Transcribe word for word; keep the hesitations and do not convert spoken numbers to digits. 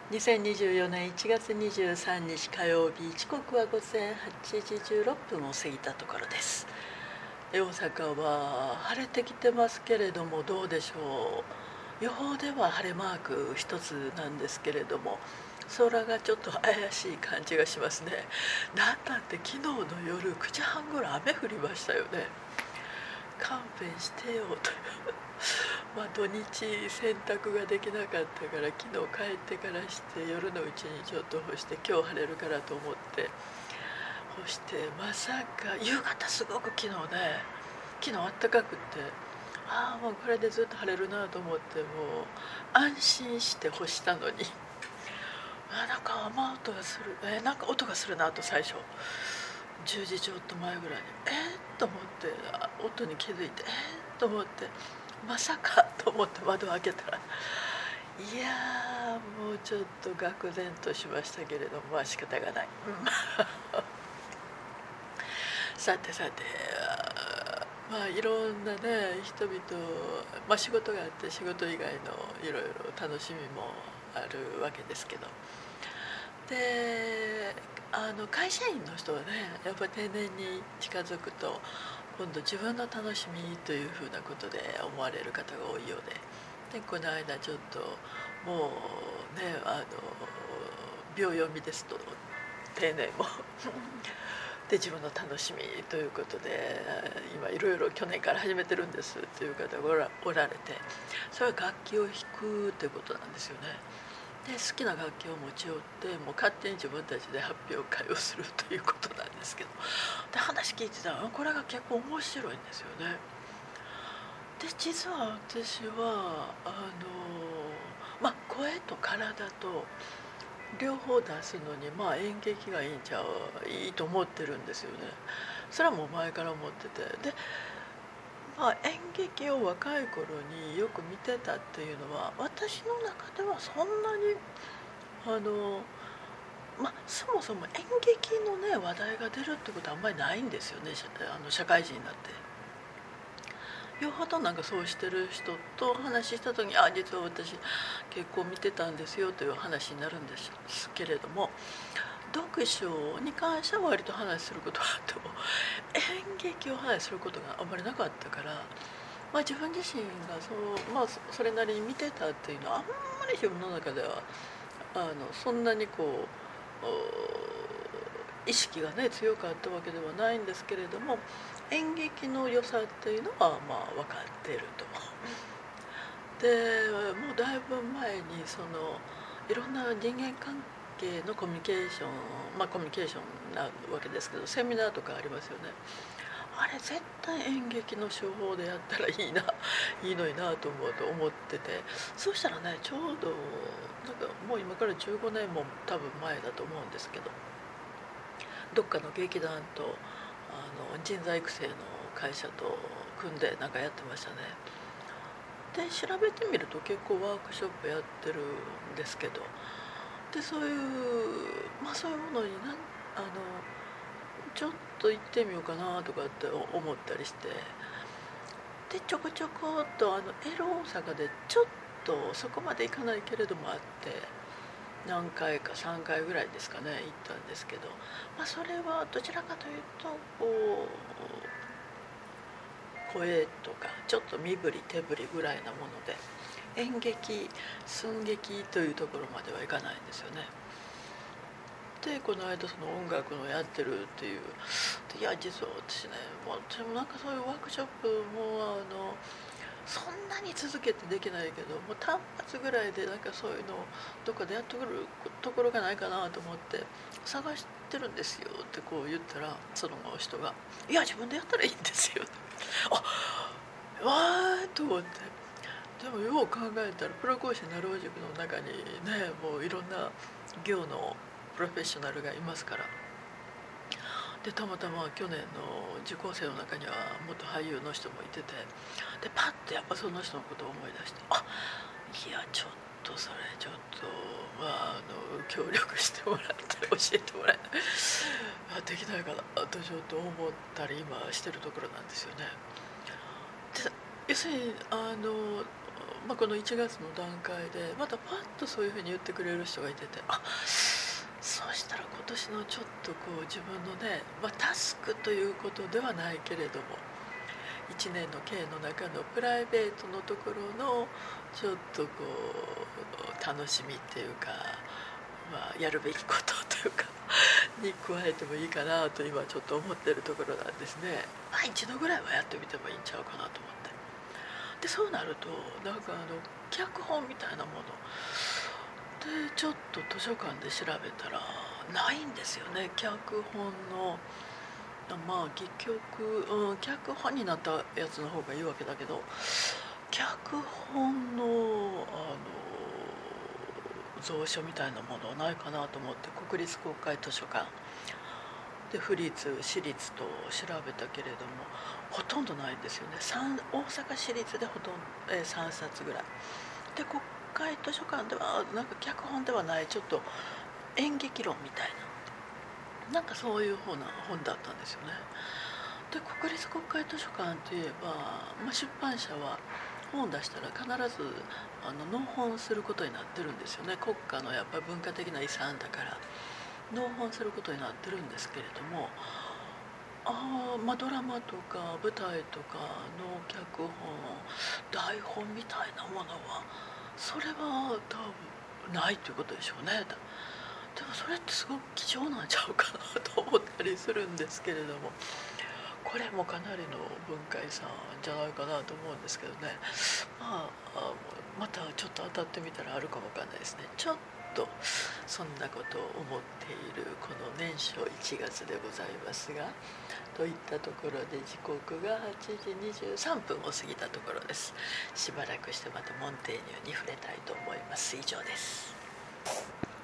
にせんにじゅうよねんいちがつにじゅうさんにち火曜日、時刻は午前はちじじゅうろっぷんを過ぎたところです。大阪は晴れてきてますけれども、どうでしょう。予報では晴れマーク一つなんですけれども、空がちょっと怪しい感じがしますね。なんだって昨日の夜くじはんごろ雨降りましたよね。勘弁してよというまあ土日洗濯ができなかったから、昨日帰ってからして夜のうちにちょっと干して、今日晴れるからと思って干して、まさか夕方すごく昨日ね昨日あったかくって、ああもうこれでずっと晴れるなと思って、もう安心して干したのに、あなんか雨音がする、えなんか音がするなと、最初じゅうじちょっと前ぐらいにえー、と思って、音に気づいてえー、と思って、まさかと思って窓を開けたら、いやーもうちょっと愕然としましたけれども、まあ仕方がないさてさて、まあいろんなね人々、まあ、仕事があって仕事以外のいろいろ楽しみもあるわけですけど、であの会社員の人はねやっぱり定年に近づくと、今度自分の楽しみというふうなことで思われる方が多いようで、でこの間ちょっともうねあの秒読みですと、定年もで自分の楽しみということで、今いろいろ去年から始めてるんですという方がおらおられて、それは楽器を弾くということなんですよね。で好きな楽器を持ち寄って、もう勝手に自分たちで発表会をするということなんですけど、で話聞いてたらこれが結構面白いんですよね。で実は私はあの、まあ、声と体と両方出すのに、まあ演劇がいいんちゃういいと思ってるんですよね。それはもう前から思ってて、で、まあ、演劇を若い頃によく見てたっていうのは、私の中ではそんなにあのまあそもそも演劇のね話題が出るってことはあんまりないんですよね、あの社会人になって。よほどなんかそうしてる人と話した時に、あ実は私結構見てたんですよという話になるんですけれども、読書に関しては割と話することがあっても、演劇を話することがあんまりなかったから、まあ、自分自身がそう、まあ、それなりに見てたっていうのはあんまり自分の中ではあのそんなにこう意識がね強かったわけではないんですけれども、演劇の良さっていうのはまあ分かっていると。でもうだいぶ前にそのいろんな人間関係のコミュニケーション、まあコミュニケーションなわけですけど、セミナーとかありますよね。あれ絶対演劇の手法でやったらいいないいのになと思うと思ってて、そうしたらねちょうどなんかもう今からじゅうごねんも多分前だと思うんですけど、どっかの劇団とあの人材育成の会社と組んでなんかやってましたね。で調べてみると結構ワークショップやってるんですけど、でそういうまあそういうものになんあのちょっと行ってみようかなとかって思ったりして、でちょこちょこっとあのエロ大阪でちょっとそこまで行かないけれどもあって、何回かさんかいぐらいですかね行ったんですけど、まあ、それはどちらかというとこう声とかちょっと身振り手振りぐらいなもので、演劇寸劇というところまではいかないんですよね。でこの間その音楽のやってるっていう、いや実は私ねもう私もなんかそういうワークショップもあのそんなに続けてできないけど、もう単発ぐらいでなんかそういうのをどっかでやってくるところがないかなと思って探してるんですよってこう言ったら、その人が「いや自分でやったらいいんですよ」あわーと思って。でもよう考えたらプロ講師なろう塾の中にねもういろんな業のプロフェッショナルがいますから。でたまたま去年の受講生の中には元俳優の人もいてて、でパッとやっぱその人のことを思い出して、あいやちょっとそれちょっとまああの協力してもらったり教えてもらえないできないかなとちょっと思ったり今してるところなんですよね。で要するにあのまあ、このいちがつの段階でまたパッとそういうふうに言ってくれる人がいてて、あ、そうしたら今年のちょっとこう自分のね、まあ、タスクということではないけれどもいちねんの計の中のプライベートのところのちょっとこう楽しみっていうか、まあ、やるべきことというかに加えてもいいかなと今ちょっと思ってるところなんですね。まあ一度ぐらいはやってみてもいいんちゃうかなと思って。でそうなるとなんかあの脚本みたいなものでちょっと図書館で調べたらないんですよね。脚本のまあ結局、うん、脚本になったやつの方がいいわけだけど、脚本のあの蔵書みたいなものないかなと思って国立公開図書館で府立私立と調べたけれどもほとんどないんですよね。大阪市立でほとんど、えー、さんさつぐらいで、国会図書館ではなんか脚本ではないちょっと演劇論みたいななんかそういう方な本だったんですよね。で国立国会図書館といえば、まあ、出版社は本出したら必ずあの納本することになってるんですよね。国家のやっぱり文化的な遺産だから納本することになってるんですけれども、あ、まあ、ドラマとか舞台とかの脚本台本みたいなものはそれは多分ないということでしょうね。でもそれってすごく貴重なんちゃうかなと思ったりするんですけれども、これもかなりの文化遺産じゃないかなと思うんですけどね。まあ、またちょっと当たってみたらあるかもわかんないですね。ちょっとそんなことを思っているこの年初いちがつでございますが、といったところで時刻がはちじにじゅうさんぷんを過ぎたところです。しばらくしてまたモンテーニュに触れたいと思います。以上です。